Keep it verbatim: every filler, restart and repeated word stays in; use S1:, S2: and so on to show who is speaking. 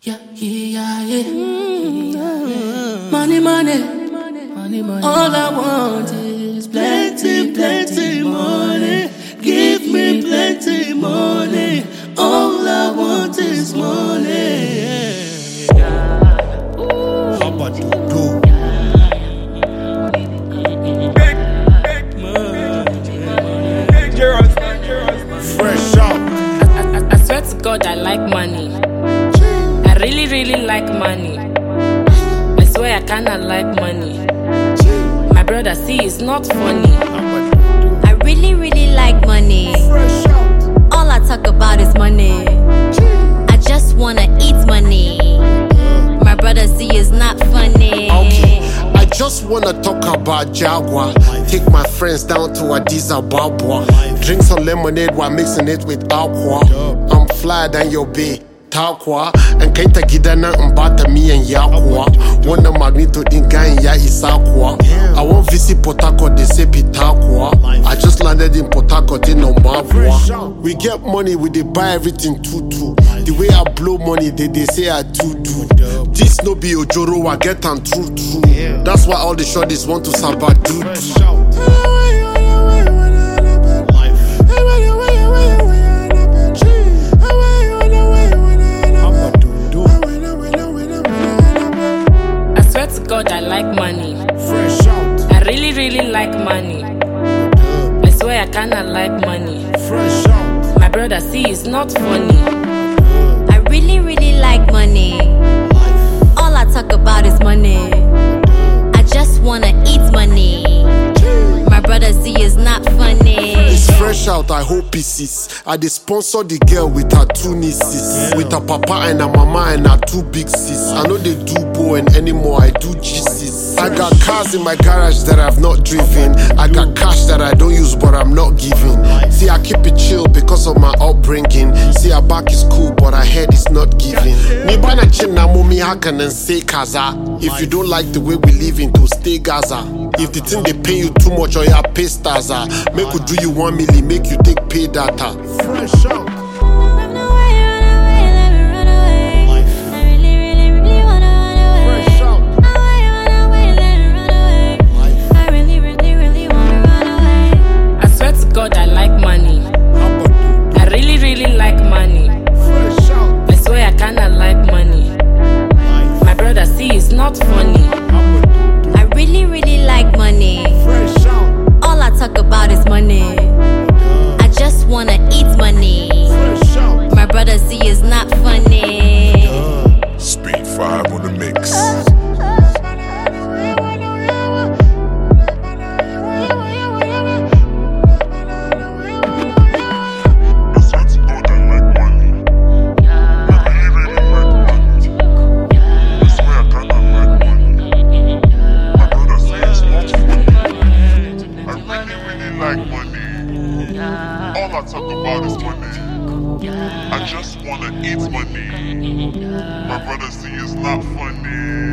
S1: Yeah, yeah, yeah. Mm-hmm. Money, money, money, money. All I want is plenty, plenty money. Give me plenty money. All I want is money.
S2: How about you do? Fresh out.
S3: I, I, I swear to God, I like money. I really, really like money. I swear I kinda like money. My brother, see, it's not funny.
S4: I really, really like money.
S2: Fresh out.
S4: All I talk about is money. I just wanna eat money. My brother, see, it's not funny.
S2: Okay, I just wanna talk about Jaguar. Take my friends down to Addis Ababa. Drink some lemonade while mixing it with aqua. I'm fly than your bay. Takwa and kaita gidana mbata mi and yakwa. Wanna magnito din gang ya isakwa. I want visit Port Harcourt, they say Pitakwa. I just landed in Port Harcourt in Ombabwa. We get money, we they buy everything too too. The way I blow money, they they say I too do. This no be Ojoro, I get am true true. That's why all the shorties want to samba do.
S3: God, I like money.
S2: Fresh out.
S3: I really, really like money. I swear I kinda like money.
S2: Fresh out.
S3: My brother, see, it's not funny.
S4: I really, really like money. All I talk about is money. I just wanna eat money. My brother, see, it's not funny.
S2: It's fresh out, I hope pieces. I dey sponsor the girl with her two nieces. With her papa and her mama and her two big sis. I know they do Bowen anymore, I do G Cs. I got cars in my garage that I've not driven. I got cash that I don't use but I'm not giving. See, I keep it chill because of my upbringing. See, our back is cool but our head is not giving. Me bana china mumi hakan and say kaza. If you don't like the way we live in, to stay Gaza. If the thing they pay you too much or your pay stars are, make you do you one million, make you take pay data. Fresh out.
S3: God, I like money. I really, really like money. I swear I kinda like money. My brother, see, it's not funny.
S4: I really, really like money. All I talk about is money. I just wanna eat money. My brother, see, it's not funny.
S5: Speed five on the mix. Like money. All I talk about is money. I just wanna eat money. My brother see it's not funny.